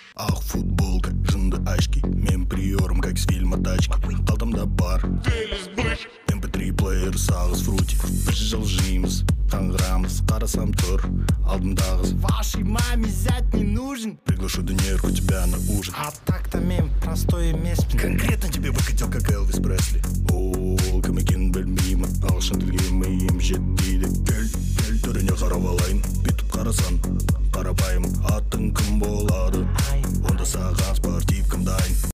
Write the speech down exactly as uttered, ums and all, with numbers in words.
Ақ футболка, жынды очки, мен приорым, как с фильма «Тачки». Қалтамда бар эм пэ три плеер, сағыз фрути. Бір жыл жейміз, қаңғырамыз, қарасам тұр алдымдағы. Вашей маме зять не нужен. Приглашу донерку тебя на ужин. А так-то мен простой емес. Конкретно тебе выкатил, как Элвис Пресли. Ол, кім екенін білмеймін, ағылшын тілге миым жетпейді. Кел, кел, түріне қарап алайын. Бүйтіп қарасан, қарапайым, атың кім болады? Онда саған спортивкам дайын.